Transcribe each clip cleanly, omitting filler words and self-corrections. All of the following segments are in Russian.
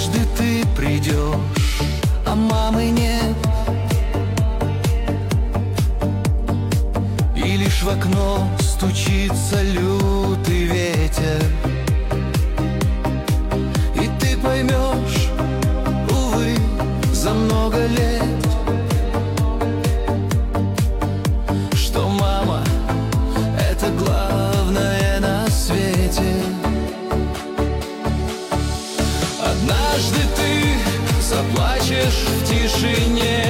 Однажды ты придешь, а мамы нет, и лишь в окно стучится лютый ветер. И ты поймешь, увы, за много лет, что мама — это главное на свете. Однажды ты заплачешь в тишине,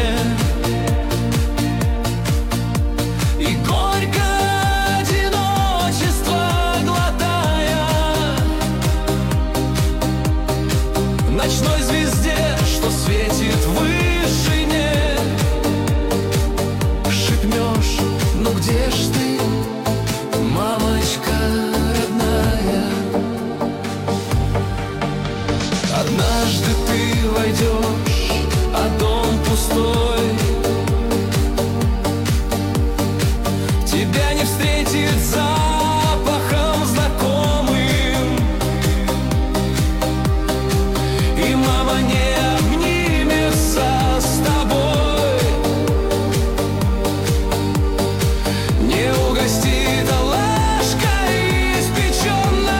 и горько одиночество глотая, ночной звезде, что светит в вышине, шепнешь: ну где ж ты, мамочка родная? Однажды ты войдешь, а дом пустой, тебя не встретит запахом знакомым, и мама не обнимется с тобой, не угостит ложкой испеченной.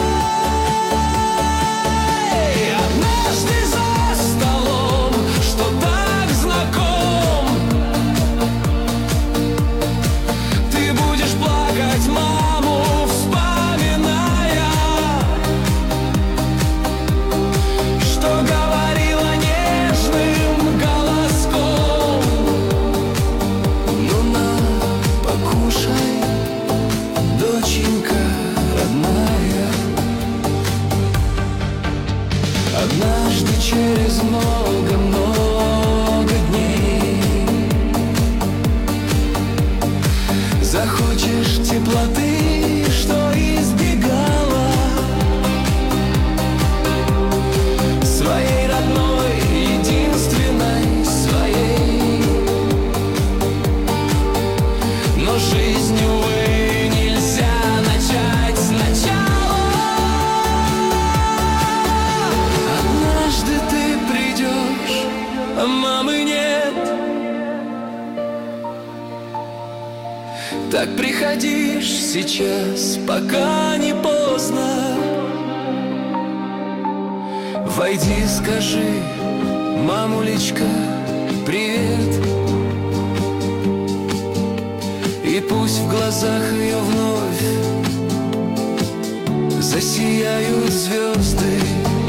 Однажды за столом, что так знаком, ты будешь плакать маму, вспоминая, что говорила нежным голоском: ну на, покушай, доченька родная. Однажды через много-много дней захочешь теплоты, что избегала, своей родной, единственной своей. Но жизнь, увы, нельзя начать сначала. Однажды ты придешь, а мамы нет. Так приходишь сейчас, пока не поздно. Войди, скажи: мамулечка, привет. И пусть в глазах ее вновь засияют звезды.